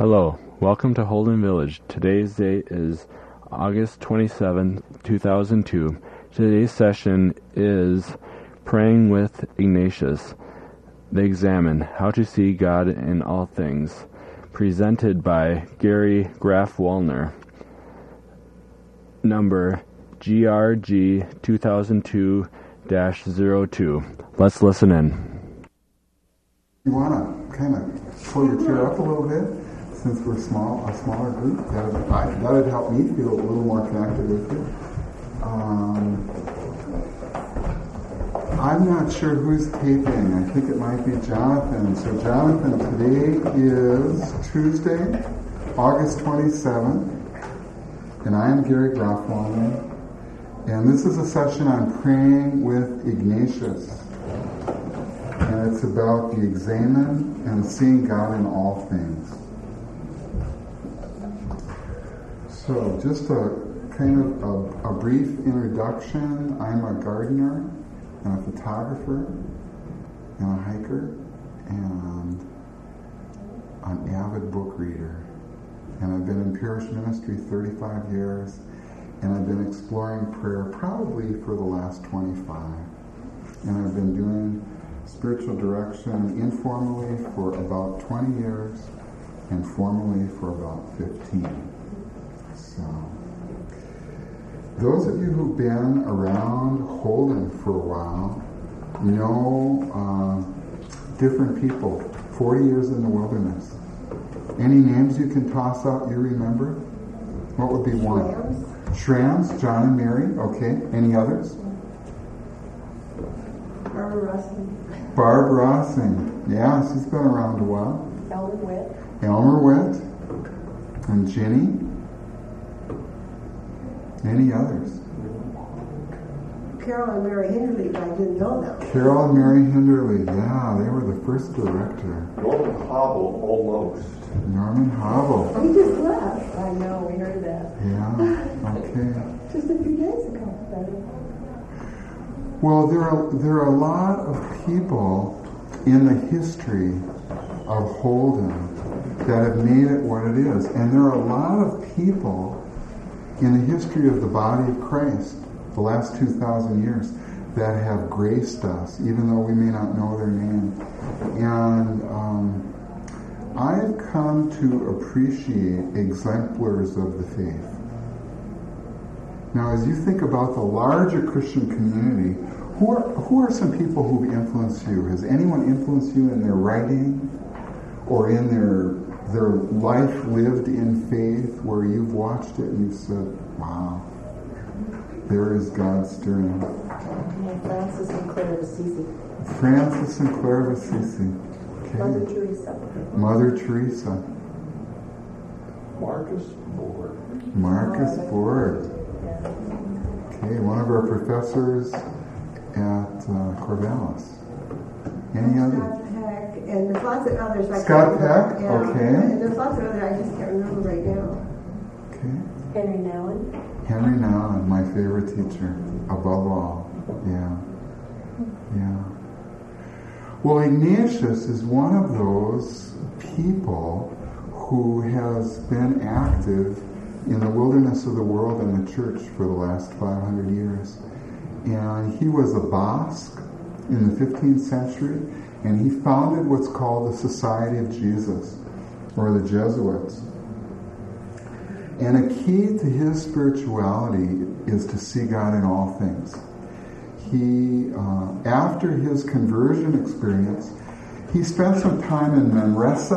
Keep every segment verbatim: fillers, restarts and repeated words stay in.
Hello, welcome to Holden Village. Today's date is August twenty-seventh, two thousand two. Today's session is Praying with Ignatius. The Examine, How to See God in All Things, presented by Gary Graf Wallner. Number G R G two thousand two dash zero two. Let's listen in. You want to kind of pull your chair up a little bit? Since we're small, a smaller group, that'd, that'd help me feel a little more connected with you. Um, I'm not sure who's taping. I think it might be Jonathan. So Jonathan, today is Tuesday, August twenty-seventh, and I am Gary Grafwalder, and this is a session on praying with Ignatius. And it's about the examen and seeing God in all things. So, just a kind of a, a brief introduction. I'm a gardener and a photographer and a hiker and an avid book reader. And I've been in parish ministry thirty-five years, and I've been exploring prayer probably for the last twenty-five. And I've been doing spiritual direction informally for about twenty years and formally for about fifteen. So, those of you who've been around Holden for a while know uh, different people. forty years in the wilderness. Any names you can toss out you remember? What would be one? Shrams, John and Mary. Okay. Any others? Barbara Rossing. Barbara Rossing. Yeah, she's been around a while. Elmer Witt. Elmer Witt. And Jenny. Any others? Carol and Mary Hinderly, but I didn't know them. Carol and Mary Hinderly, yeah, they were the first director. Norman Hobble, almost. Norman Hobble. He just left. I know, we heard that. Yeah, okay. Just a few days ago. Well, there are, there are a lot of people in the history of Holden that have made it what it is. And there are a lot of people in the history of the body of Christ, the last two thousand years, that have graced us, even though we may not know their name. And um, I've come to appreciate exemplars of the faith. Now, as you think about the larger Christian community, who are, who are some people who've influenced you? Has anyone influenced you in their writing or in their their life lived in faith, where you've watched it and you've said, wow, there is God stirring? Francis and Claire of Assisi. Francis and Claire of Assisi. Okay. Mother Teresa. Mother Teresa. Marcus Borg. Marcus Oh, Borg. Yeah. Okay, one of our professors at uh, Corvallis. Any other? Scott Peck, and there's lots of others. I Scott can't Peck, remember. Yeah. okay. And there's lots of others I just can't remember right now. Okay. Henry Nouwen. Henry Nouwen, my favorite teacher, above all. Yeah. Yeah. Well, Ignatius is one of those people who has been active in the wilderness of the world and the church for the last five hundred years. And he was a Basque in the fifteenth century, and he founded what's called the Society of Jesus, or the Jesuits. And a key to his spirituality is to see God in all things. He, uh, after his conversion experience, he spent some time in Manresa,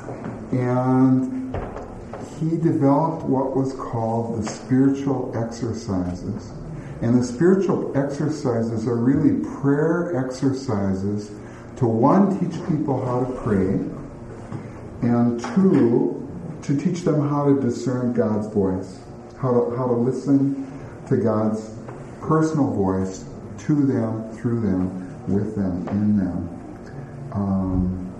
and he developed what was called the spiritual exercises. And the spiritual exercises are really prayer exercises to, one, teach people how to pray, and two, to teach them how to discern God's voice, how to, how to listen to God's personal voice to them, through them, with them, in them. Um,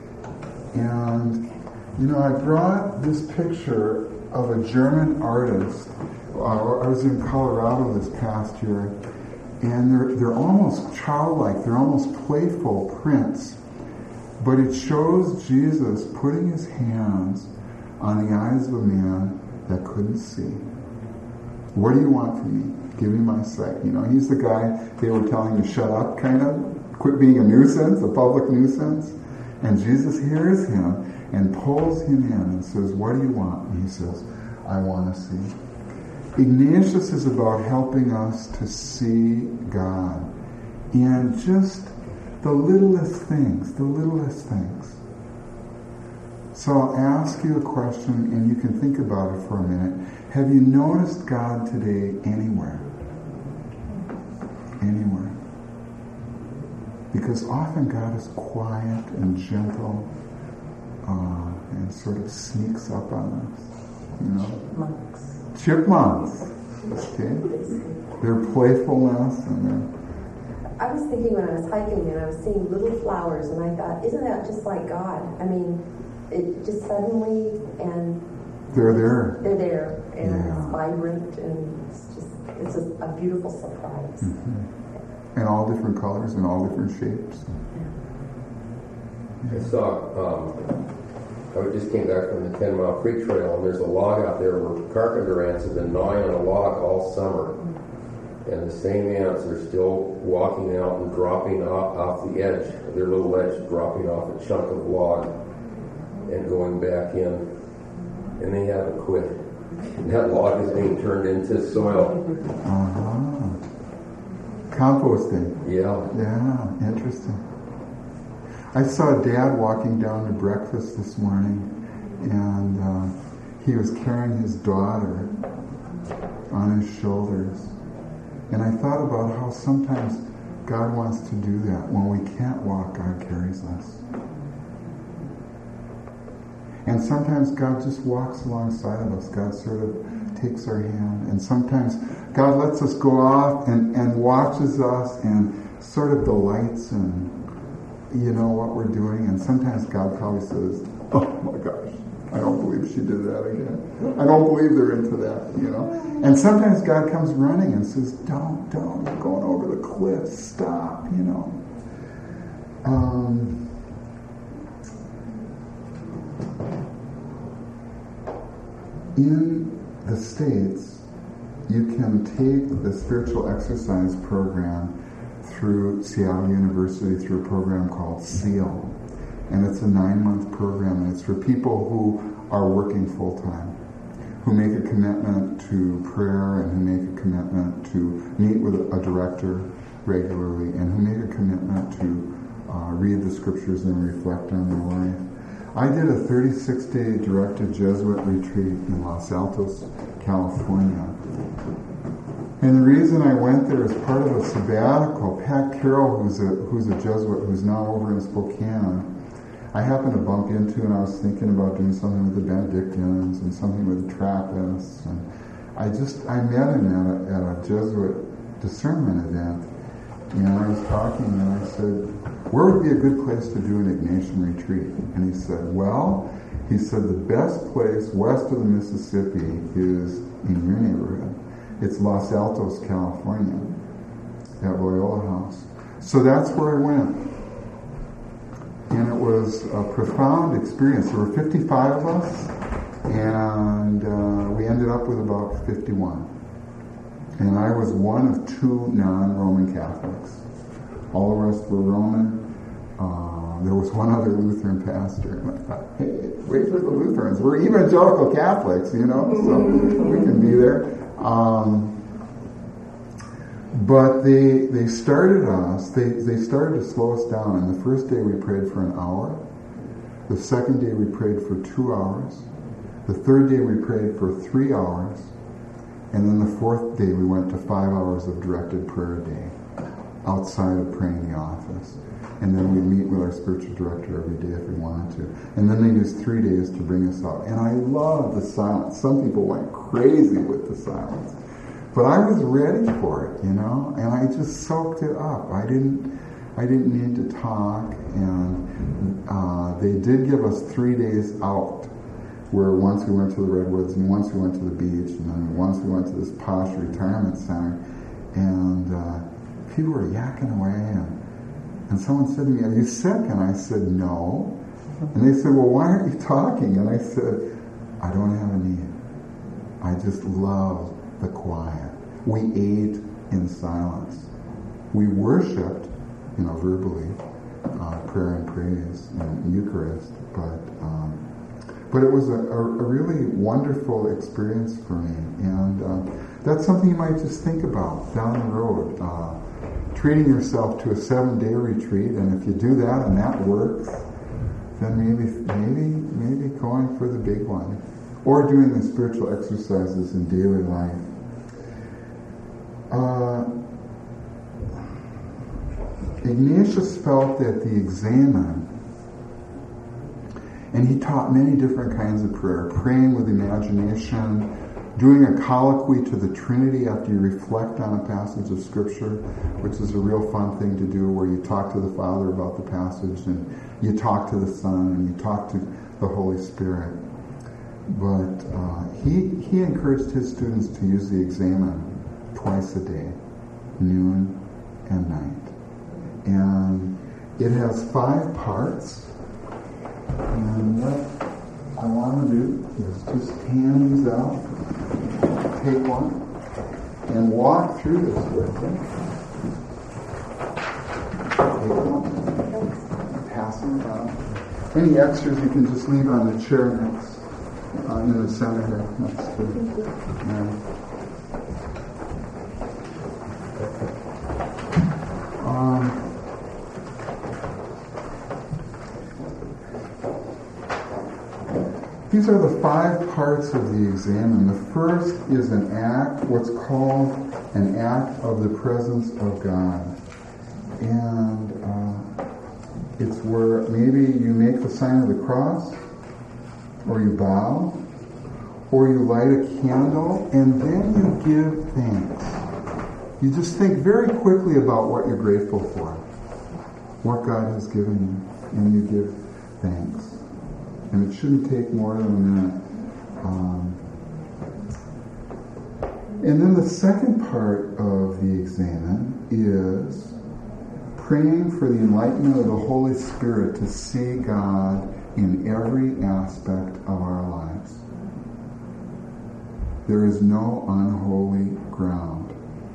and, you know, I brought this picture of a German artist. Uh, I was in Colorado this past year, and they're they're almost childlike, they're almost playful prints, but it shows Jesus putting his hands on the eyes of a man that couldn't see. What do you want from me? Give me my sight. You know, he's the guy they were telling to shut up, kind of. Quit being a nuisance, a public nuisance. And Jesus hears him and pulls him in and says, what do you want? And he says, I want to see. Ignatius is about helping us to see God in just the littlest things, the littlest things. So I'll ask you a question and you can think about it for a minute. Have you noticed God today anywhere? Anywhere. Because often God is quiet and gentle uh, and sort of sneaks up on us. You know? Chipmunks. Chipmunks. Okay? Their playfulness and their... I was thinking when I was hiking and I was seeing little flowers and I thought, isn't that just like God? I mean, it just suddenly and... They're there. They're there and Yeah. it's vibrant and it's just, it's a, a beautiful surprise. Mm-hmm. And all different colors and all different shapes. I saw, um, I just came back from the Ten Mile Creek Trail, and there's a log out there where carpenter ants have been gnawing on a log all summer. And the same ants are still walking out and dropping off, off the edge, their little edge, dropping off a chunk of log and going back in. And they haven't quit. And that log is being turned into soil. Uh-huh. Composting. Yeah. Yeah, interesting. I saw Dad walking down to breakfast this morning, and uh, he was carrying his daughter on his shoulders. And I thought about how sometimes God wants to do that. When we can't walk, God carries us. And sometimes God just walks alongside of us. God sort of takes our hand. And sometimes God lets us go off and, and watches us and sort of delights in, you know, what we're doing. And sometimes God probably says, oh my gosh, I don't believe she did that again. I don't believe they're into that, you know. And sometimes God comes running and says, don't, don't, you're going over the cliff, stop, you know. Um... In the States, you can take the spiritual exercise program through Seattle University through a program called SEAL. And it's a nine-month program, and it's for people who are working full-time, who make a commitment to prayer and who make a commitment to meet with a director regularly and who make a commitment to uh, read the scriptures and reflect on their life. I did a thirty-six day directed Jesuit retreat in Los Altos, California. And the reason I went there is part of a sabbatical. Pat Carroll, who's a who's a Jesuit, who's now over in Spokane, I happened to bump into, and I was thinking about doing something with the Benedictines and something with the Trappists. And I just, I met him at a, at a Jesuit discernment event. And I was talking and I said, where would be a good place to do an Ignatian retreat? And he said, well, he said, the best place west of the Mississippi is in your neighborhood. It's Los Altos, California, at Loyola House. So that's where I went. And it was a profound experience. There were fifty-five of us, and uh, we ended up with about fifty-one. And I was one of two non-Roman Catholics. All the rest were Roman. Uh, there was one other Lutheran pastor. And I thought, hey, wait for the Lutherans. We're evangelical Catholics, you know, so we can be there. Um, but they they started us, they, they started to slow us down. And the first day we prayed for an hour. The second day we prayed for two hours. The third day we prayed for three hours. And then the fourth day we went to five hours of directed prayer a day, outside of praying in the office. And then we'd meet with our spiritual director every day if we wanted to. And then they used three days to bring us out. And I loved the silence. Some people went crazy with the silence. But I was ready for it, you know, and I just soaked it up. I didn't I didn't need to talk, and uh, they did give us three days out, where once we went to the Redwoods, and once we went to the beach, and then once we went to this posh retirement center, and uh, people were yakking away, and, and someone said to me, are you sick? And I said, no. And they said, well, why aren't you talking? And I said, I don't have a need. I just love the quiet. We ate in silence. We worshipped, you know, verbally, uh, prayer and praise and Eucharist, but um, but it was a, a, a really wonderful experience for me, and uh, that's something you might just think about down the road. Uh, treating yourself to a seven-day retreat, and if you do that and that works, then maybe maybe maybe going for the big one, or doing the spiritual exercises in daily life. Uh, Ignatius felt that the examen, and he taught many different kinds of prayer, praying with imagination, doing a colloquy to the Trinity after you reflect on a passage of Scripture, which is a real fun thing to do, where you talk to the Father about the passage, and you talk to the Son, and you talk to the Holy Spirit. But uh, he, he encouraged his students to use the examen twice a day, noon and night. And it has five parts. And what I want to do is just hand these out, take one, and walk through this with you. Take one, pass them around. Any extras you can just leave on the chair next, uh, in the center here, next to Mary. Um, These are the five parts of the examen. The first is an act, what's called an act of the presence of God. And uh, it's where maybe you make the sign of the cross, or you bow, or you light a candle, and then you give thanks. You just think very quickly about what you're grateful for, what God has given you, and you give thanks. And it shouldn't take more than a minute. Um, and then the second part of the examen is praying for the enlightenment of the Holy Spirit to see God in every aspect of our lives. There is no unholy ground.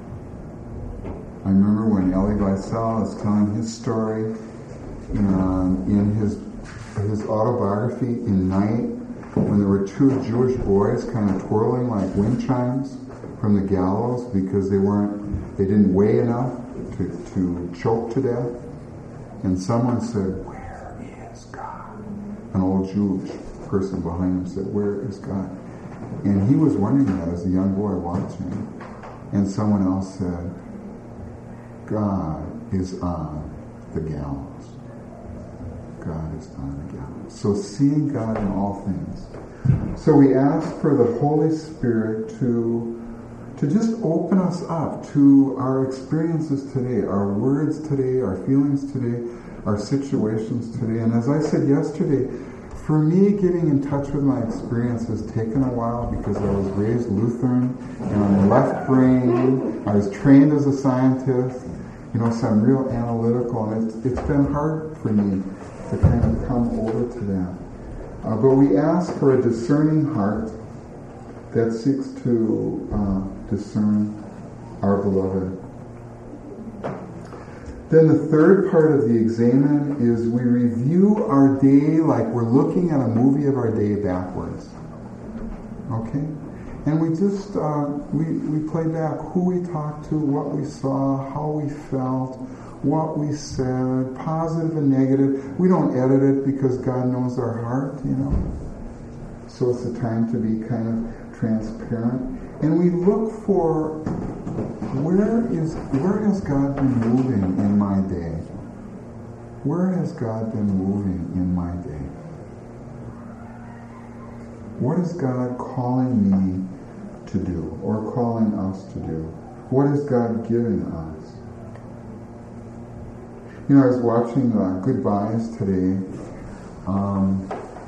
I remember when Elie Wiesel was telling his story um, in his his autobiography in Night, when there were two Jewish boys kind of twirling like wind chimes from the gallows because they weren't, they didn't weigh enough to, to choke to death. And someone said, "Where is God?" An old Jewish person behind him said, "Where is God?" And he was wondering that as a young boy watching. And someone else said, "God is on the gallows. God is on the gallows." So seeing God in all things. So we ask for the Holy Spirit to to just open us up to our experiences today, our words today, our feelings today, our situations today. And as I said yesterday, for me, getting in touch with my experience has taken a while because I was raised Lutheran and I'm left brain. I was trained as a scientist, you know, so I'm real analytical, and it's, it's been hard for me to kind of come over to that. Uh, but we ask for a discerning heart that seeks to uh, discern our beloved. Then the third part of the examen is we review our day like we're looking at a movie of our day backwards. Okay? And we just, uh, we, we play back who we talked to, what we saw, how we felt, what we said, positive and negative. We don't edit it because God knows our heart, you know. So it's a time to be kind of transparent. And we look for where is where has God been moving in my day? Where has God been moving in my day? What is God calling me to do, or calling us to do? What is God giving us? You know, I was watching uh, Goodbyes today, um,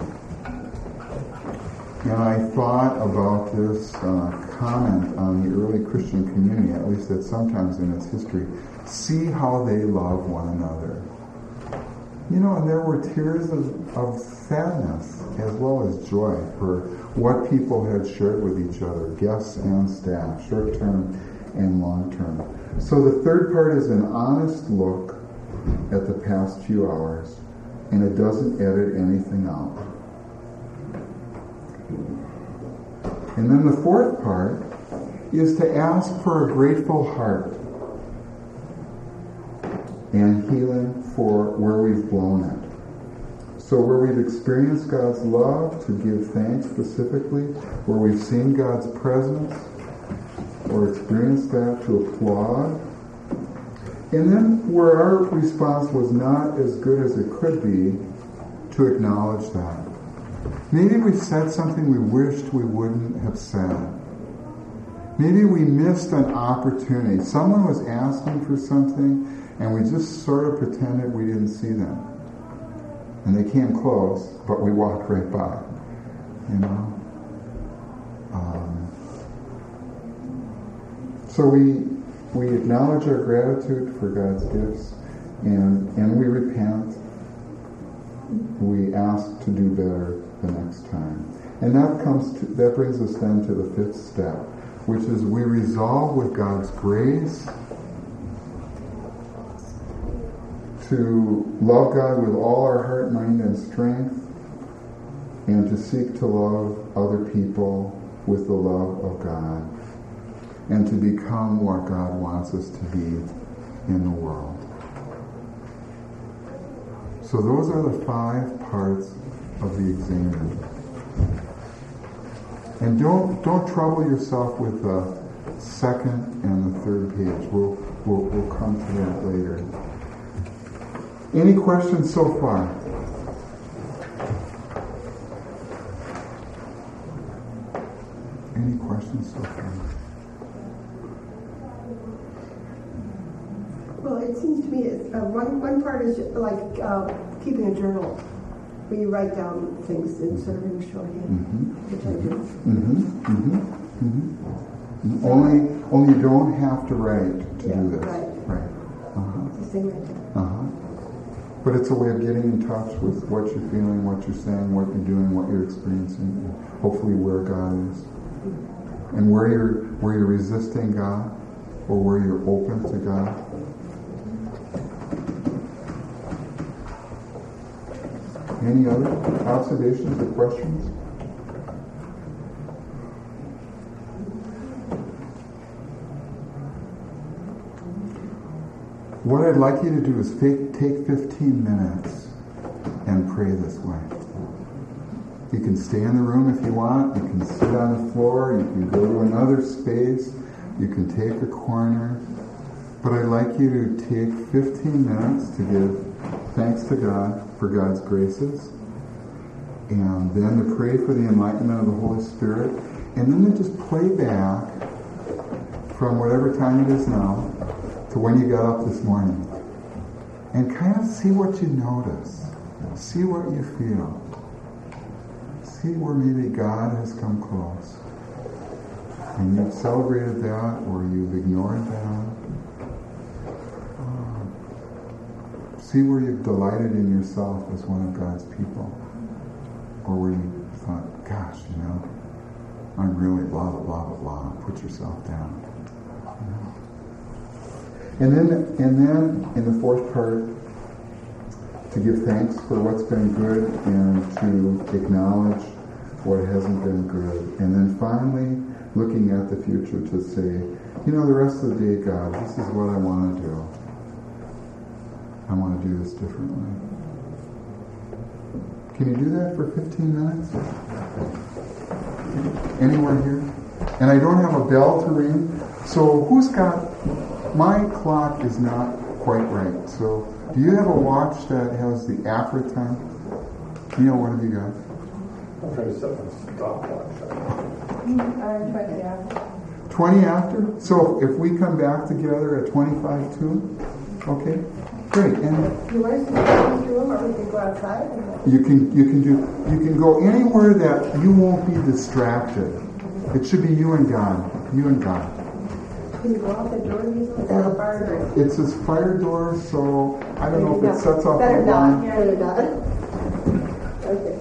and I thought about this uh, comment on the early Christian community, at least at sometimes in its history. See how they love one another. You know, and there were tears of, of sadness as well as joy for what people had shared with each other, guests and staff, short-term and long-term. So the third part is an honest look at the past few hours, and it doesn't edit anything out. And then the fourth part is to ask for a grateful heart and healing for where we've blown it. So where we've experienced God's love, to give thanks specifically, where we've seen God's presence or experienced that, to applaud. And then where our response was not as good as it could be, to acknowledge that. Maybe we said something we wished we wouldn't have said. Maybe we missed an opportunity. Someone was asking for something and we just sort of pretended we didn't see them. And they came close, but we walked right by. You know? Um, so we we acknowledge our gratitude for God's gifts, and, and we repent. We ask to do better the next time. And that comes to, that brings us then to the fifth step, which is we resolve with God's grace to love God with all our heart, mind, and strength, and to seek to love other people with the love of God, and to become what God wants us to be in the world. So those are the five parts of the exam. And don't don't trouble yourself with the second and the third page. We'll we'll, we'll come to that later. Any questions so far? Any questions so far? Well, it seems to me it's, uh, one one part is like uh, keeping a journal, where you write down things in sort of in shorthand, Mm-hmm. which I do. Mm-hmm. Mm-hmm. Mm-hmm. Only, only you don't have to write to Yeah, do this. right. Right. Uh-huh. It's the same idea. Uh-huh. But it's a way of getting in touch with what you're feeling, what you're saying, what you're doing, what you're experiencing, and hopefully where God is. And where you're where you're resisting God, or where you're open to God. Any other observations or questions? What I'd like you to do is take, take fifteen minutes and pray this way. You can stay in the room if you want. You can sit on the floor. You can go to another space. You can take a corner. But I'd like you to take fifteen minutes to give thanks to God for God's graces, and then to pray for the enlightenment of the Holy Spirit, and then to just play back from whatever time it is now to when you got up this morning, and kind of see what you notice, see what you feel, see where maybe God has come close, and you've celebrated that, or you've ignored that. See where you've delighted in yourself as one of God's people, or where you thought, gosh, you know, I'm really blah, blah, blah, blah, blah. Put yourself down. You know? And then, and then in the fourth part, to give thanks for what's been good and to acknowledge what hasn't been good. And then finally, looking at the future to say, you know, the rest of the day, God, this is what I want to do. I want to do this differently. Can you do that for fifteen minutes? Anyone here? And I don't have a bell to ring. So who's got... My clock is not quite right. So do you have a watch that has the Accra time? Neil, what have you got? I'm trying to set my stopwatch. I'm twenty after. twenty after? So if we come back together at twenty-five to, okay? Great. And You want to go in this room, or we can go outside? And you can you can do you can go anywhere that you won't be distracted. It should be you and God. You and God. Can you go out the door and use it? It's a fire door. It's his fire door, so I don't know if it sets off Better the not. alarm. Better not. Okay.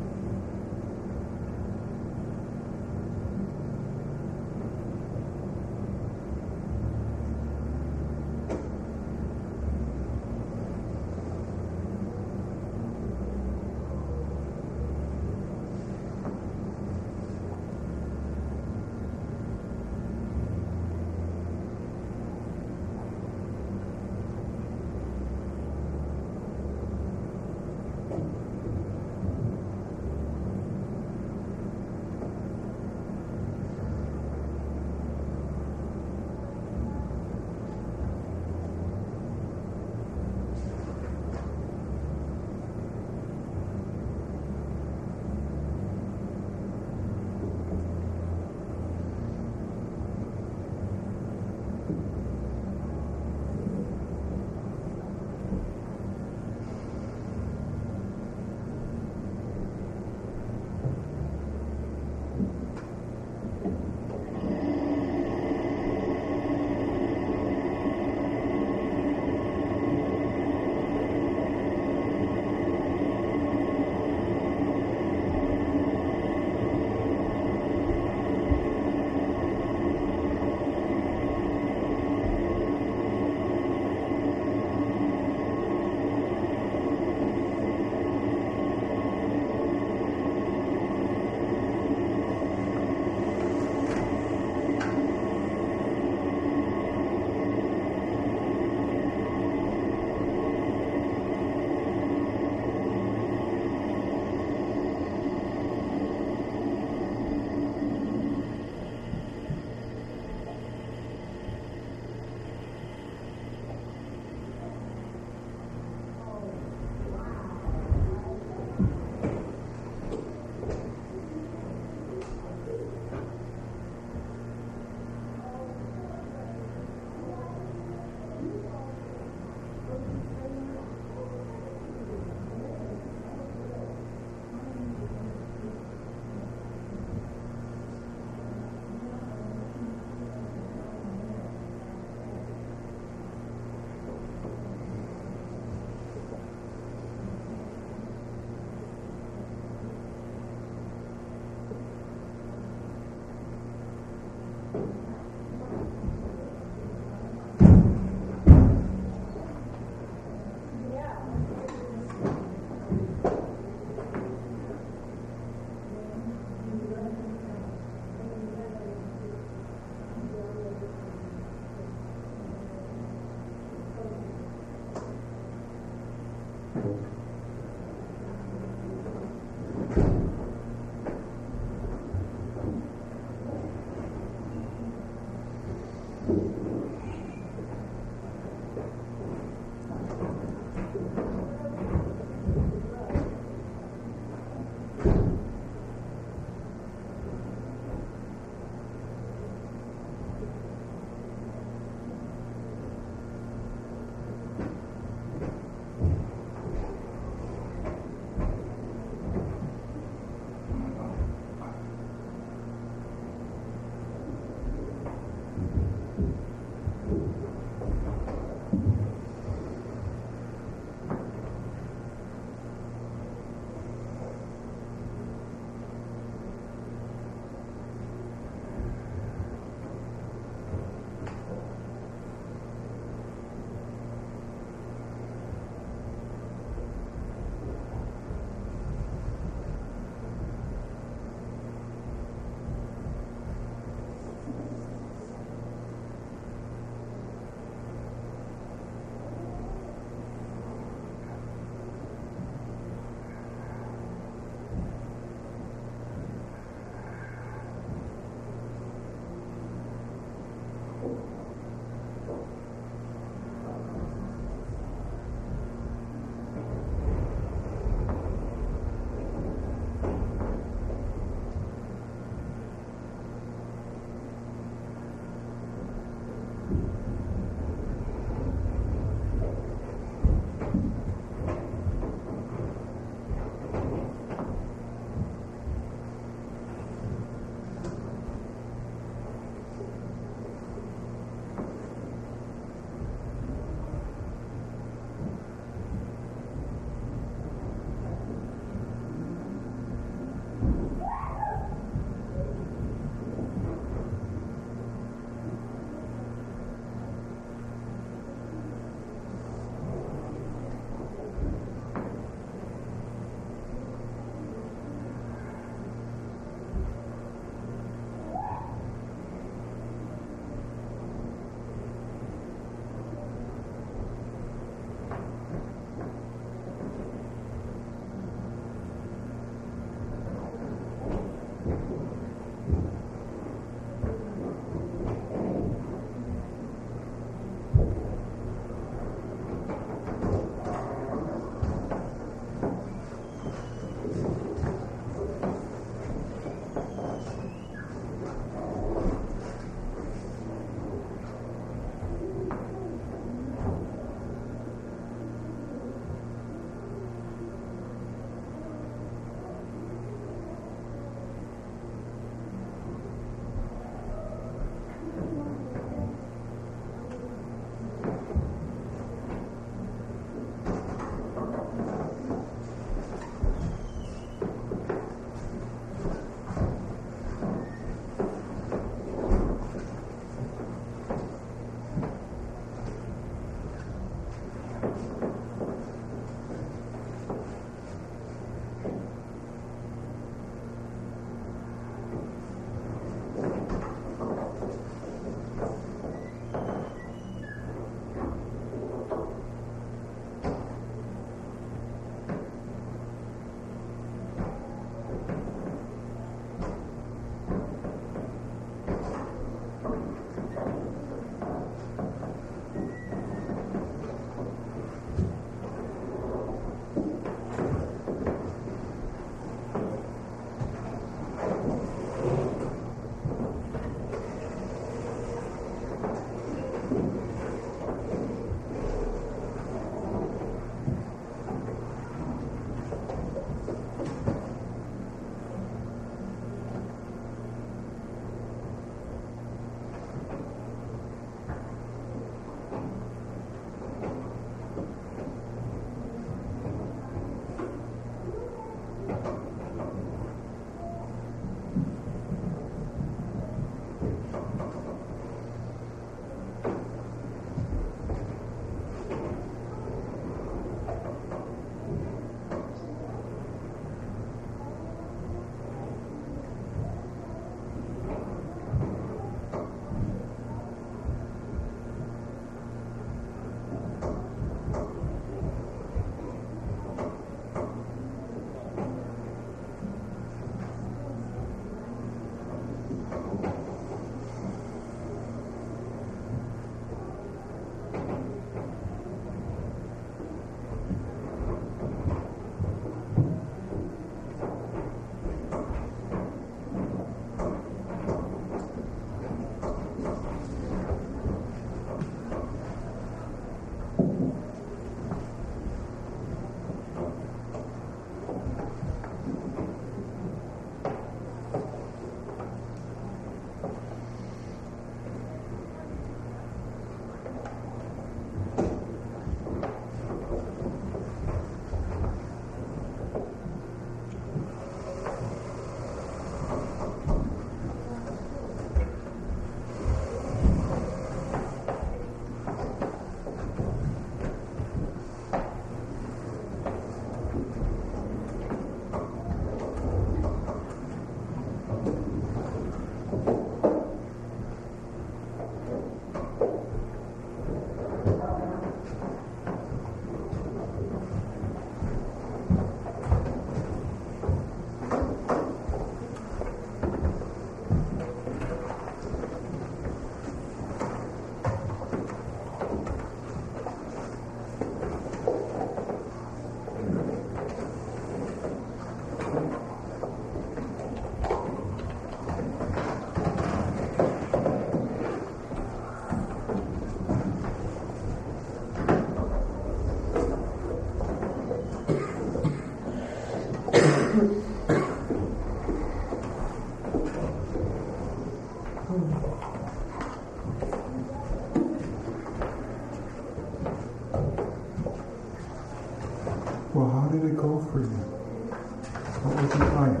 how did it go for you? What was it like?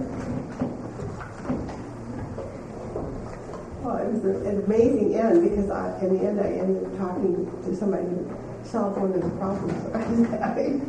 Well, it was a- an amazing end because I, in the end I ended up talking to somebody who solved one of the problems I was having.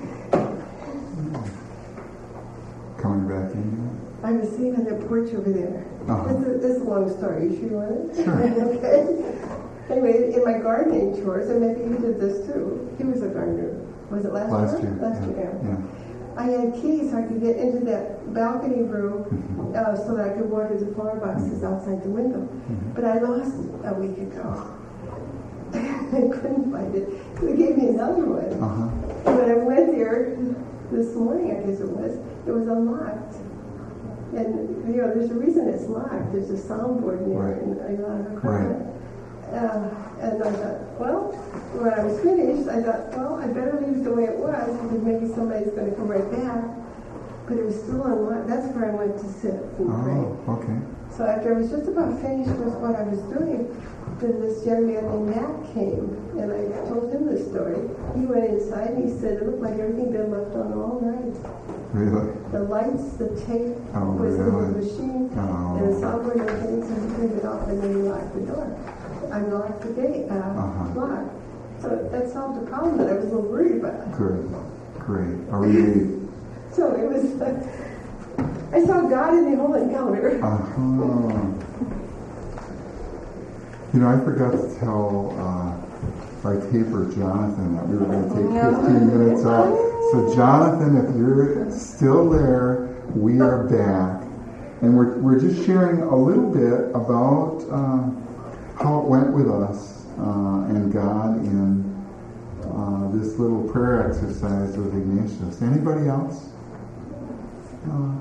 Coming back in? I was sitting on that porch over there. Uh-huh. This, is, this is a long story. You sure you want it? Sure. Okay. Anyway, in my gardening chores, and maybe you did this too. He was a gardener. Was it last, Last year? year. Last yeah. year. Yeah. I had keys so I could get into that balcony room Mhm. uh, so that I could water the flower boxes outside the window. Mhm. But I lost it a week ago. I couldn't find it. They gave me another one. Uh-huh. When I went there this morning, I guess it was, it was unlocked. And, you know, there's a reason it's locked. There's a soundboard in there Right. and a lot of Right. equipment. Uh, and I thought, well, when I was finished, I thought, well, I better leave it the way it was because maybe somebody's going to come right back. But it was still unlocked. That's where I went to sit and pray. Oh, okay. So after I was just about finished with what I was doing, then this young man named Matt came, and I told him the story. He went inside and he said it looked like everything had been left on all night. Really? The lights, the tape Oh, was in the really? machine, Oh. and the software and everything, so he turned it off and then he locked the door. I locked the gate, uh, Uh-huh. lock. So that solved the problem that I was a little worried about. Good. Great. Are we... So it was, uh, I saw God in the whole encounter. Uh-huh. You know, I forgot to tell uh, our taper, Jonathan, that we were going to take fifteen minutes out. So, Jonathan, if you're still there, we are back. And we're, we're just sharing a little bit about uh, how it went with us uh, and God in uh, this little prayer exercise with Ignatius. Anybody else? Uh,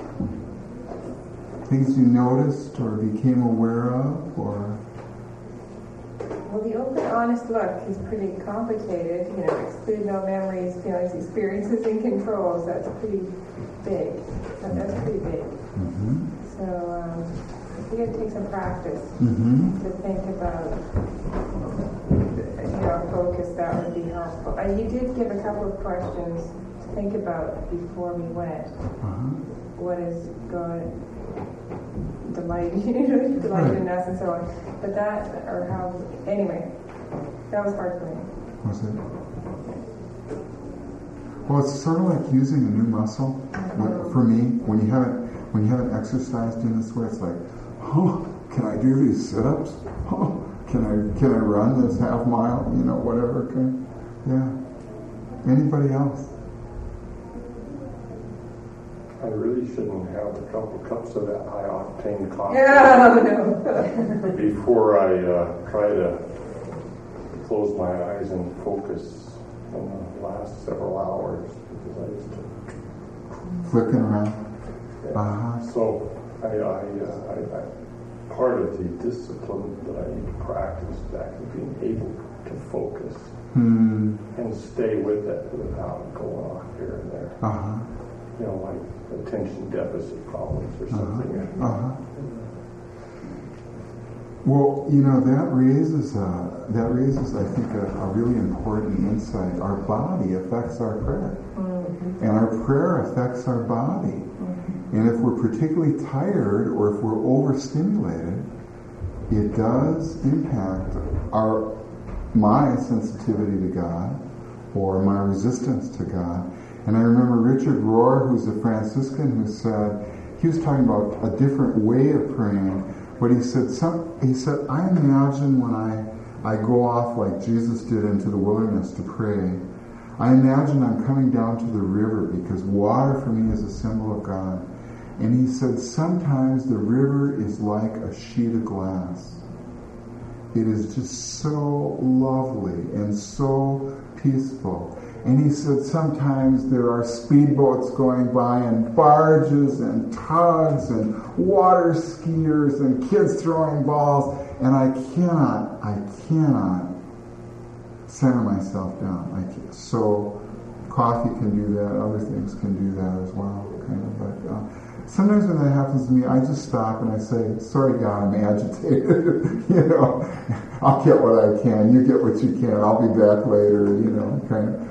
things you noticed or became aware of, or... Well, the open, honest look is pretty complicated. You know, exclude no memories, feelings, experiences, and controls. That's pretty big. So that's pretty big. Mm-hmm. So um, we got to take some practice Mm-hmm. to think about, you know, focus. That would be helpful. And you did give a couple of questions to think about before we went. Uh-huh. What is God delight, you know, delight in us and so on. But that, or how, anyway, that was hard for me. Was it? Well, it's sort of like using a new muscle. Like, for me, when you haven't when you haven't exercised in this way, it's like, oh, can I do these sit-ups? Oh, can I can I run this half mile? You know, whatever. Okay. Yeah. Anybody else? I really shouldn't have a couple cups of that high octane coffee No, no. before I uh, try to close my eyes and focus on the last several hours because I used to. Flicking around. Yeah. Uh-huh. So I, I, uh, I, I, part of the discipline that I need to practice is actually being able to focus Hmm. and stay with it without going off here and there. Uh-huh. You know, like attention deficit problems or something. Uh-huh. Uh-huh. Well, you know, that raises uh, that raises, I think, a, a really important insight. Our body affects our prayer, Mm-hmm. and our prayer affects our body. Mm-hmm. And if we're particularly tired or if we're overstimulated, it does impact our my sensitivity to God or my resistance to God. And I remember Richard Rohr, who's a Franciscan, who said, he was talking about a different way of praying, but he said, some, he said, I imagine when I, I go off like Jesus did into the wilderness to pray, I imagine I'm coming down to the river because water for me is a symbol of God. And he said, sometimes the river is like a sheet of glass. It is just so lovely and so peaceful. And he said sometimes there are speedboats going by and barges and tugs and water skiers and kids throwing balls, and I cannot, I cannot center myself down. I can't. So coffee can do that, other things can do that as well. Kind of, but uh, sometimes when that happens to me, I just stop and I say, sorry God, I'm agitated. You know, I'll get what I can, you get what you can, I'll be back later, you know, kind of.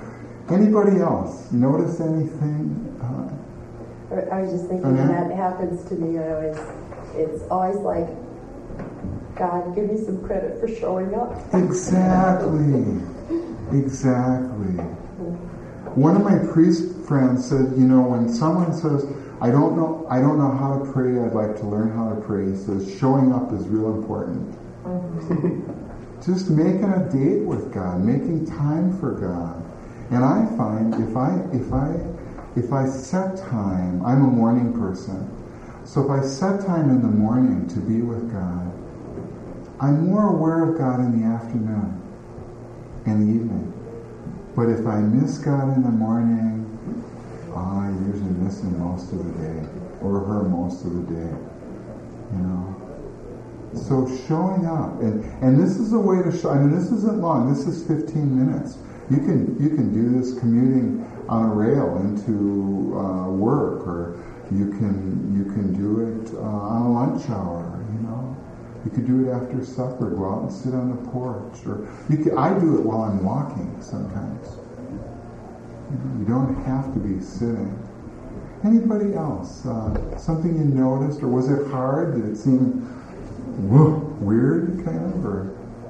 Anybody else notice anything? Uh, I was just thinking when that happens to me, I always, it's always like, God, give me some credit for showing up. Exactly. Exactly. One of my priest friends said, you know, when someone says, I don't know, I don't know how to pray, I'd like to learn how to pray, he says, showing up is real important. Mm-hmm. Just making a date with God, making time for God. And I find if I if I if I set time, I'm a morning person. So if I set time in the morning to be with God, I'm more aware of God in the afternoon and the evening. But if I miss God in the morning, I usually miss him most of the day, or her most of the day. You know. So showing up, and and this is a way to show. I mean, this isn't long. This is fifteen minutes. You can you can do this commuting on a rail into uh, work, or you can you can do it uh, on a lunch hour. You know, you could do it after supper. Go out and sit on the porch, or you can, I do it while I'm walking sometimes. You know, you don't have to be sitting. Anybody else? Uh, something you noticed, or was it hard? Did it seem whoa, weird, kind of, or?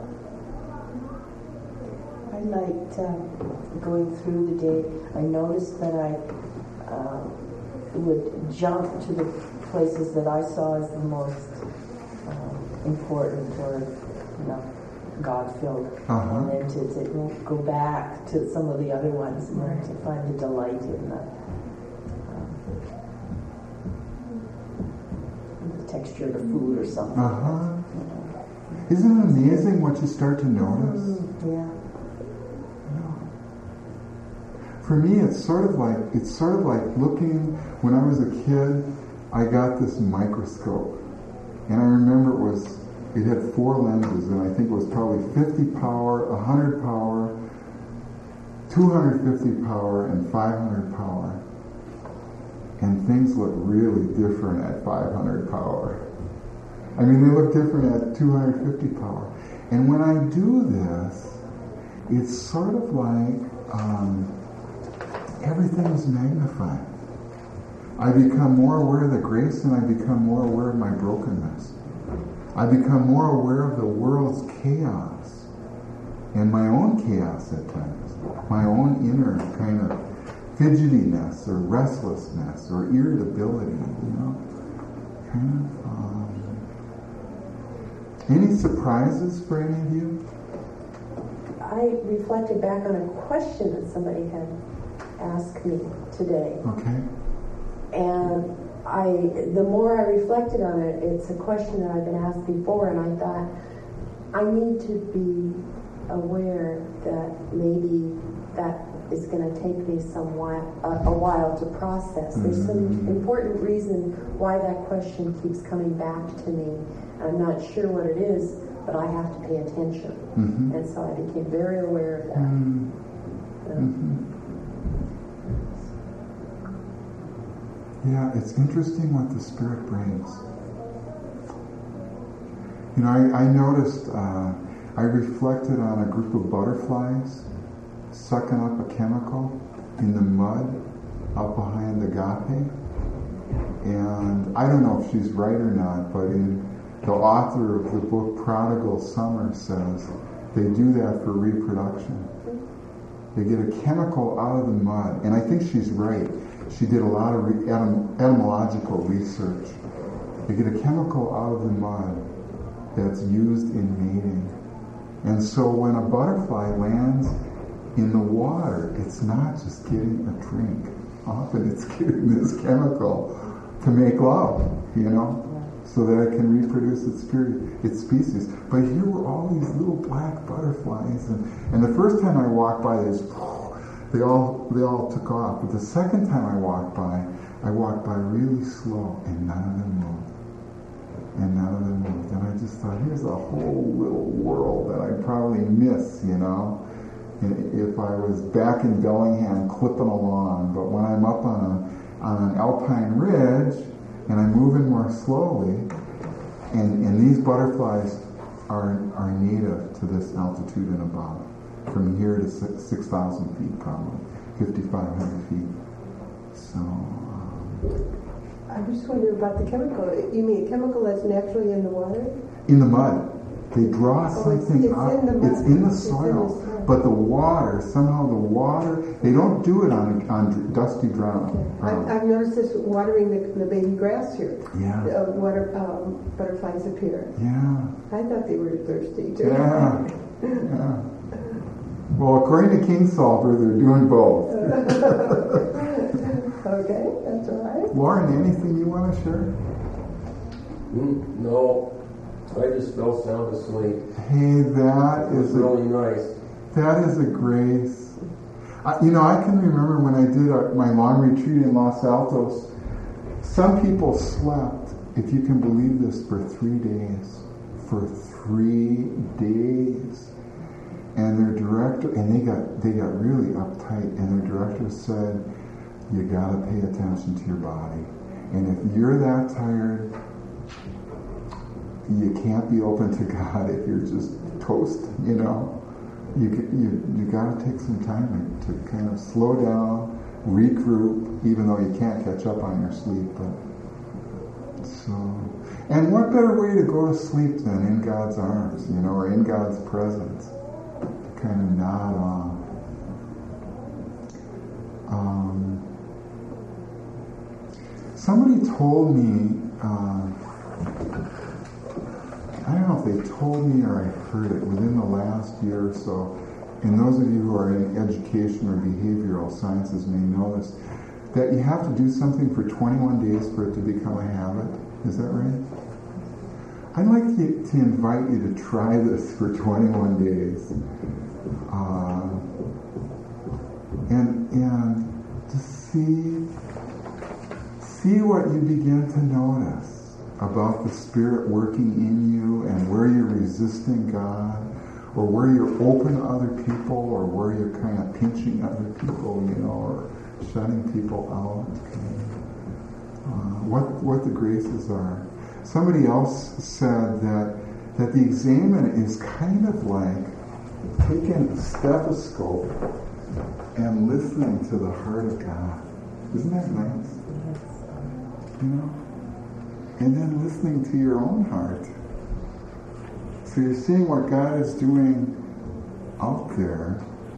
I liked uh, going through the day. I noticed that I uh, would jump to the places that I saw as the most uh, important, or you know, God-filled, Uh-huh. and then to, to go back to some of the other ones, and then to find the delight in the, um, the texture of the food or something. Uh-huh. You know. Isn't it amazing what you start to notice? Mm, yeah. For me, it's sort of like it's sort of like looking. When I was a kid, I got this microscope, and I remember it was it had four lenses, and I think it was probably fifty power, one hundred power, two hundred fifty power, and five hundred power. And things look really different at five hundred power. I mean, they look different at two hundred fifty power. And when I do this, it's sort of like um, everything is magnified. I become more aware of the grace, and I become more aware of my brokenness. I become more aware of the world's chaos and my own chaos at times, my own inner kind of fidgetiness or restlessness or irritability, you know. Kind of, um, any surprises for any of you? I reflected back on a question that somebody had asked me today. Okay. And I, the more I reflected on it, it's a question that I've been asked before, and I thought, I need to be aware that maybe that is going to take me some while, a, a while to process. There's some important reason why that question keeps coming back to me. I'm not sure what it is, but I have to pay attention. Mm-hmm. And so I became very aware of that. Mm-hmm. Yeah. Mm-hmm. Yeah, it's interesting what the Spirit brings. You know, I, I noticed, uh, I reflected on a group of butterflies sucking up a chemical in the mud out behind the agape. And I don't know if she's right or not, but in the author of the book Prodigal Summer says they do that for reproduction. They get a chemical out of the mud, and I think she's right. She did a lot of re- etym- etymological research. They get a chemical out of the mud that's used in mating. And so when a butterfly lands in the water, it's not just getting a drink. Often it's getting this chemical to make love, you know, so that it can reproduce its, spirit, its species. But here were all these little black butterflies, and, and the first time I walked by this, They all they all took off. But the second time I walked by, I walked by really slow, and none of them moved. And none of them moved. And I just thought, here's a whole little world that I'd probably miss, you know, if I was back in Bellingham clipping along. But when I'm up on, a, on an alpine ridge, and I'm moving more slowly, and, and these butterflies are, are native to this altitude and above. From here to six thousand feet probably. fifty-five hundred feet. So, um, I just wonder about the chemical. You mean a chemical that's naturally in the water? in the mud. They draw Oh, it's- something it's up. in the mud. It's in the It's in the soil. soil. But the water, somehow the water, they don't do it on on dusty ground. I've, I've noticed this watering the, the baby grass here. Yeah. Uh, water um, butterflies appear. Yeah. I thought they were thirsty too. Yeah. Yeah. Well, according to Kingsolver, they're doing both. Okay, that's all right. Lauren, anything you want to share? Mm, no, I just fell sound asleep. Hey, that It was is a, really nice. that is a grace. I, you know, I can remember when I did a, my long retreat in Los Altos. Some people slept, if you can believe this, for three days. For three days. And their director, and they got they got really uptight, and their director said, you gotta pay attention to your body. And if you're that tired, you can't be open to God if you're just toast, you know. You you you gotta take some time to, to kind of slow down, regroup, even though you can't catch up on your sleep. But so, and what better way to go to sleep than in God's arms, you know, or in God's presence? Kind of nod off. Um, somebody told me, uh, I don't know if they told me or I heard it within the last year or so, and those of you who are in education or behavioral sciences may know this, that you have to do something for twenty-one days for it to become a habit. Is that right? I'd like to, to invite you to try this for twenty-one days. Uh, and and to see see what you begin to notice about the Spirit working in you, and where you're resisting God, or where you're open to other people, or where you're kind of pinching other people, you know, or shutting people out. Uh, what what the graces are. Somebody else said that that the examen is kind of like taking a stethoscope and listening to the heart of God. Isn't that nice? You know? And then listening to your own heart. So you're seeing what God is doing out there.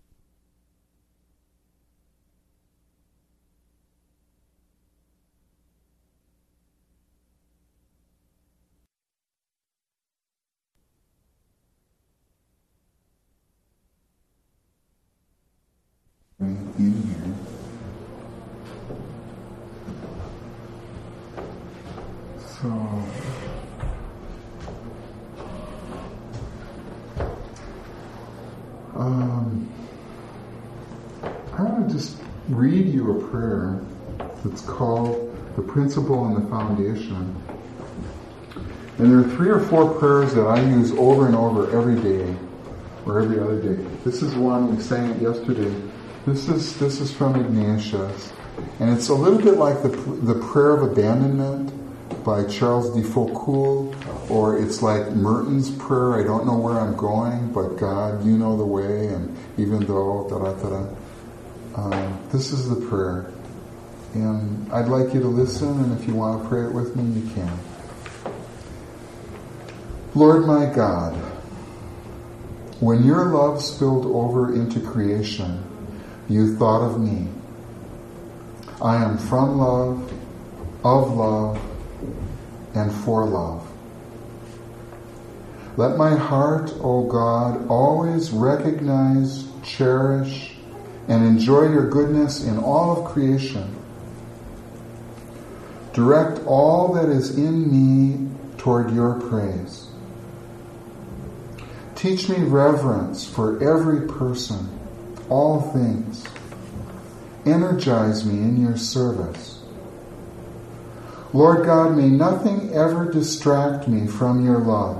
In here. So um, I want to just read you a prayer that's called The Principle and the Foundation. And there are three or four prayers that I use over and over every day, or every other day. This is one, we sang it yesterday. This is this is from Ignatius, and it's a little bit like the the prayer of abandonment by Charles de Foucault, or it's like Merton's prayer. I don't know where I'm going, but God, you know the way, and even though da da da da. Um, this is the prayer, and I'd like you to listen. And if you want to pray it with me, you can. Lord my God, when your love spilled over into creation, you thought of me. I am from love, of love, and for love. Let my heart, O God, always recognize, cherish, and enjoy your goodness in all of creation. Direct all that is in me toward your praise. Teach me reverence for every person, all things. Energize me in your service. Lord God, may nothing ever distract me from your love.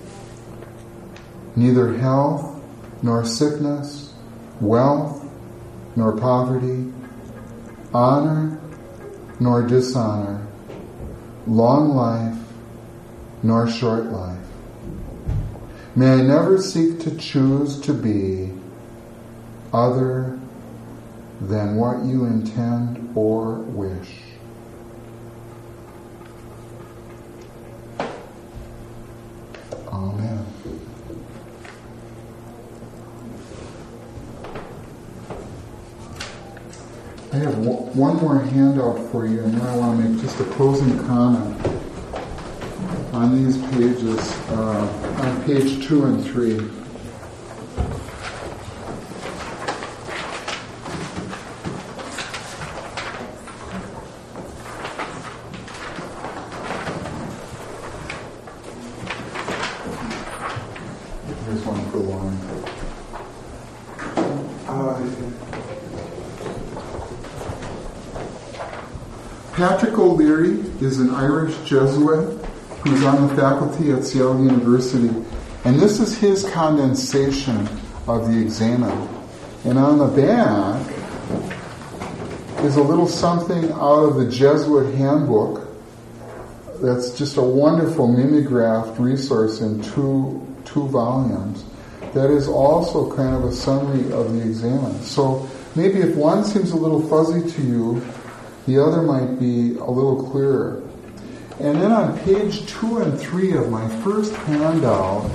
Neither health, nor sickness, wealth, nor poverty, honor, nor dishonor, long life, nor short life. May I never seek to choose to be other than what you intend or wish. Amen. I have one more handout for you, and then I want to make just a closing comment on these pages, uh, on page two and three. Here's one for Lauren. Uh, Patrick O'Leary is an Irish Jesuit who's on the faculty at Seattle University. And this is his condensation of the examen. And on the back is a little something out of the Jesuit handbook. That's just a wonderful mimeographed resource in two, two volumes. That is also kind of a summary of the examen. So maybe if one seems a little fuzzy to you, the other might be a little clearer. And then on page two and three of my first handout,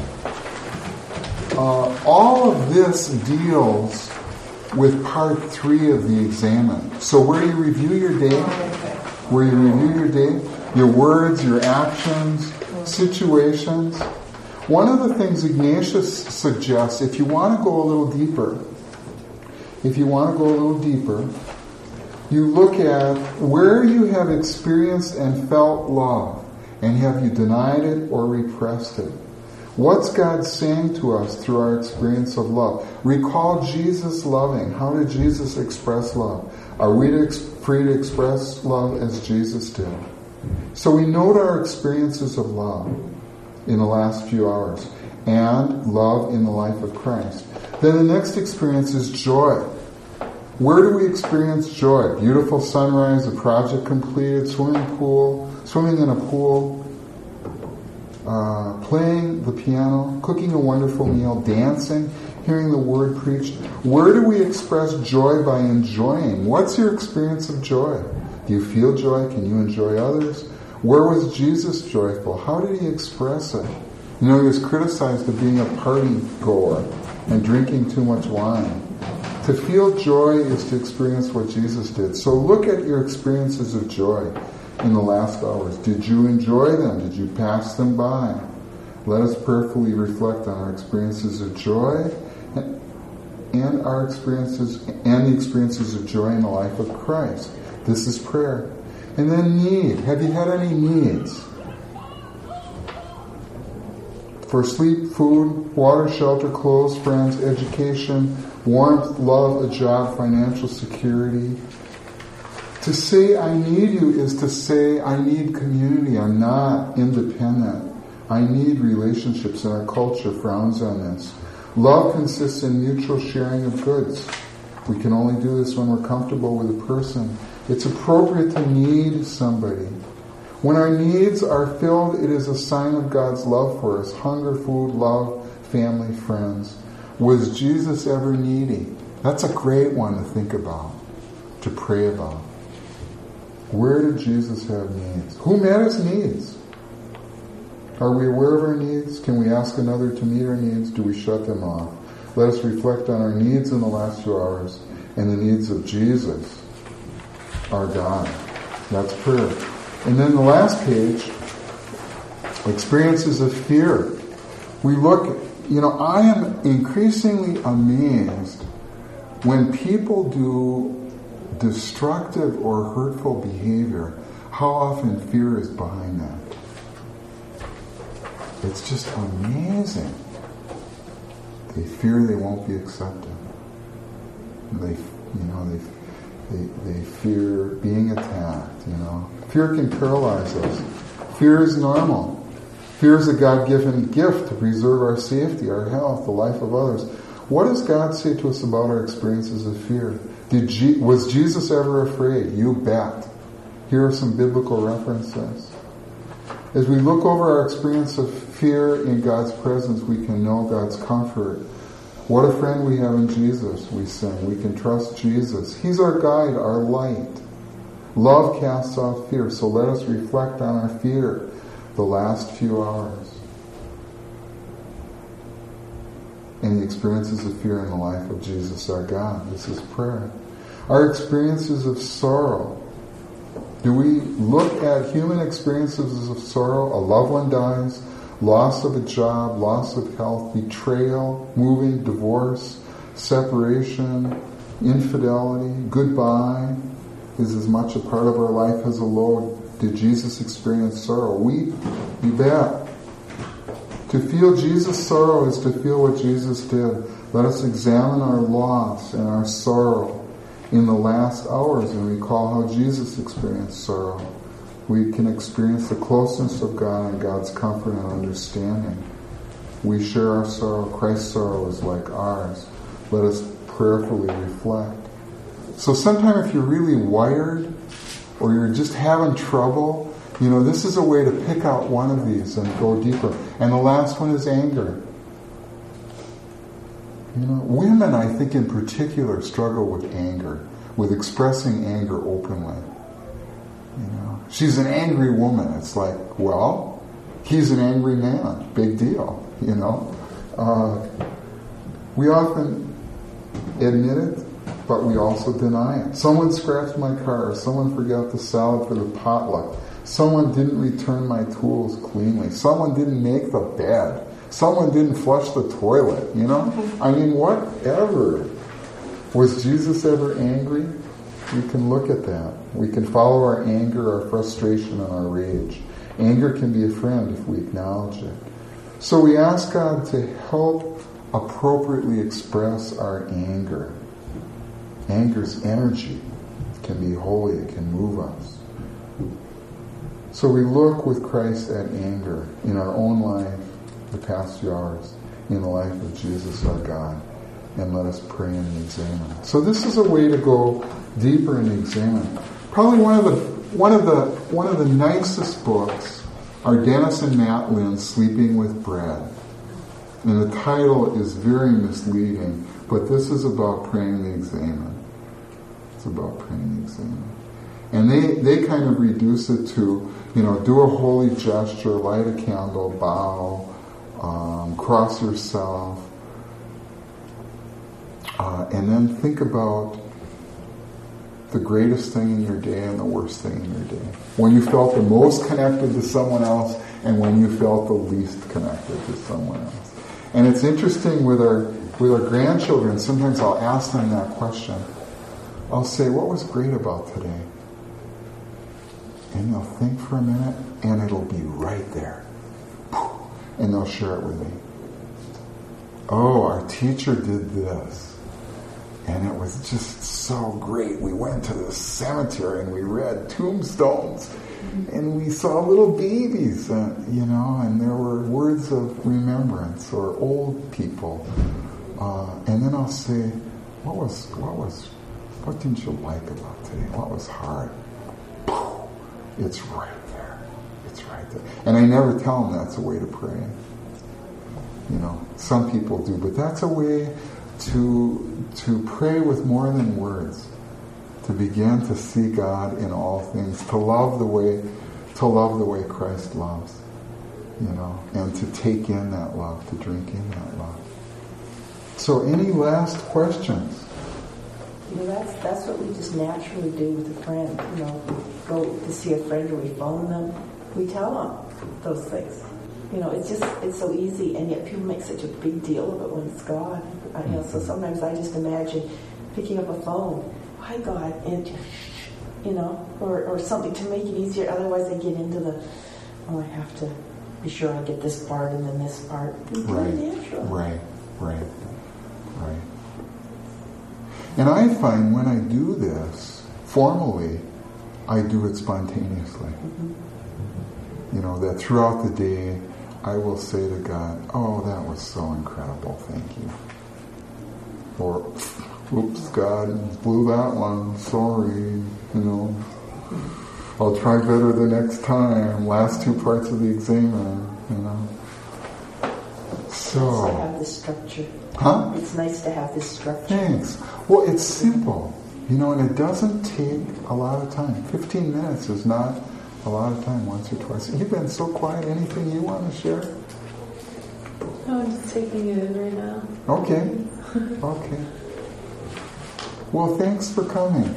uh, all of this deals with part three of the examen. So where you review your day, where you review your day, your words, your actions, situations. One of the things Ignatius suggests, if you want to go a little deeper, if you want to go a little deeper, you look at where you have experienced and felt love, and have you denied it or repressed it? What's God saying to us through our experience of love? Recall Jesus loving. How did Jesus express love? Are we to ex- free to express love as Jesus did? So we note our experiences of love in the last few hours, and love in the life of Christ. Then the next experience is joy. Where do we experience joy? Beautiful sunrise, a project completed, swimming pool, swimming in a pool, uh, playing the piano, cooking a wonderful meal, dancing, hearing the word preached. Where do we express joy by enjoying? What's your experience of joy? Do you feel joy? Can you enjoy others? Where was Jesus joyful? How did he express it? You know, he was criticized for being a party goer and drinking too much wine. To feel joy is to experience what Jesus did. So look at your experiences of joy in the last hours. Did you enjoy them? Did you pass them by? Let us prayerfully reflect on our experiences of joy and our experiences and the experiences of joy in the life of Christ. This is prayer. And then need. Have you had any needs? For sleep, food, water, shelter, clothes, friends, education, warmth, love, a job, financial security. To say I need you is to say I need community. I'm not independent. I need relationships, and our culture frowns on this. Love consists in mutual sharing of goods. We can only do this when we're comfortable with a person. It's appropriate to need somebody. When our needs are filled, it is a sign of God's love for us. Hunger, food, love, family, friends. Was Jesus ever needy? That's a great one to think about, to pray about. Where did Jesus have needs? Who met his needs? Are we aware of our needs? Can we ask another to meet our needs? Do we shut them off? Let us reflect on our needs in the last few hours and the needs of Jesus, our God. That's prayer. And then the last page, experiences of fear. We look, you know, I am increasingly amazed when people do destructive or hurtful behavior, how often fear is behind that. It's just amazing. They fear they won't be accepted. They, you know, they, they, they fear being attacked, you know. Fear can paralyze us. Fear is normal. Fear is a God-given gift to preserve our safety, our health, the life of others. What does God say to us about our experiences of fear? Did Je- was Jesus ever afraid? You bet. Here are some biblical references. As we look over our experience of fear in God's presence, we can know God's comfort. What a friend we have in Jesus, we sing. We can trust Jesus. He's our guide, our light. Love casts out fear, so let us reflect on our fear the last few hours. And the experiences of fear in the life of Jesus our God. This is prayer. Our experiences of sorrow. Do we look at human experiences of sorrow? A loved one dies, loss of a job, loss of health, betrayal, moving, divorce, separation, infidelity, goodbye is as much a part of our life as a load. Did Jesus experience sorrow? We, you bet. To feel Jesus' sorrow is to feel what Jesus did. Let us examine our loss and our sorrow in the last hours and recall how Jesus experienced sorrow. We can experience the closeness of God and God's comfort and understanding. We share our sorrow. Christ's sorrow is like ours. Let us prayerfully reflect. So sometime if you're really wired or you're just having trouble, you know, this is a way to pick out one of these and go deeper. And the last one is anger. You know, women, I think in particular, struggle with anger, with expressing anger openly. You know, she's an angry woman. It's like, well, he's an angry man. Big deal, you know. Uh, we often admit it, but we also deny it. Someone scratched my car. Someone forgot the salad for the potluck. Someone didn't return my tools cleanly. Someone didn't make the bed. Someone didn't flush the toilet, you know? I mean, whatever. Was Jesus ever angry? We can look at that. We can follow our anger, our frustration, and our rage. Anger can be a friend if we acknowledge it. So we ask God to help appropriately express our anger. Anger's energy can be holy, it can move us. So we look with Christ at anger in our own life, the past few hours, in the life of Jesus our God, and let us pray and examine. So this is a way to go deeper and examine. Probably one of the one of the one of the nicest books are Dennis and Matt Lynn's Sleeping with Bread. And the title is very misleading, but this is about praying the examen. It's about praying the examen. And they, they kind of reduce it to, you know, do a holy gesture, light a candle, bow, um, cross yourself, uh, and then think about the greatest thing in your day and the worst thing in your day. When you felt the most connected to someone else and when you felt the least connected to someone else. And it's interesting with our with our grandchildren, sometimes I'll ask them that question. I'll say, what was great about today? And they'll think for a minute, and it'll be right there. And they'll share it with me. Oh, our teacher did this. And it was just so great. We went to the cemetery and we read tombstones. And we saw little babies, uh, you know, and there were words of remembrance or old people. Uh, and then I'll say, what was, what was, what didn't you like about today? What was hard? It's right there. It's right there. And I never tell them that's a way to pray. You know, some people do, but that's a way to to pray with more than words. To begin to see God in all things, to love the way to love the way Christ loves. You know, and to take in that love, to drink in that love. So any last questions? You know, that's that's what we just naturally do with a friend. You know, go to see a friend or we phone them, we tell them those things. You know, it's just, it's so easy, and yet people make such a big deal of it when it's God. I, you know, so sometimes I just imagine picking up a phone, hi God, and, you know, or, or something to make it easier. Otherwise I get into the, oh, I have to be sure I get this part and then this part. It's right, natural. right, right, right. And I find when I do this formally, I do it spontaneously. Mm-hmm. You know, that throughout the day, I will say to God, oh, that was so incredible, thank you. Or, oops, God, blew that one, sorry, you know. I'll try better the next time, last two parts of the examen, you know. It's nice to So, have this structure. huh? It's nice to have this structure. Thanks. Well, it's simple, you know, and it doesn't take a lot of time. Fifteen minutes is not a lot of time, once or twice. You've been so quiet. Anything you want to share? No, I'm just taking it in right now. Okay. Okay. Well, thanks for coming.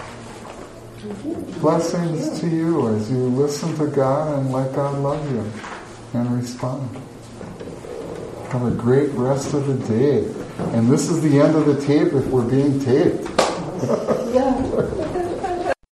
Blessings to you as you listen to God and let God love you and respond. Have a great rest of the day. And this is the end of the tape if we're being taped.